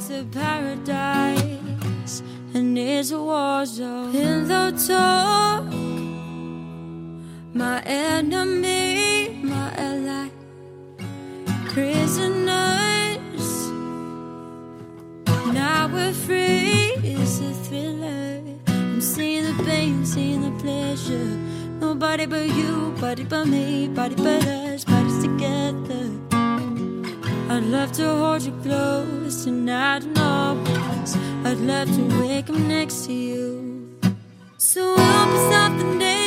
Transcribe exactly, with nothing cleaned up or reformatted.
It's a paradise and it's a war zone. In the dark, my enemy, my ally, prisoners. Now we're free, it's a thriller. I'm seeing the pain, seeing the pleasure. Nobody but you, body but me, body but us, bodies together. I'd love to hold you close tonight and always. I'd love to wake up next to you. So help us out the day.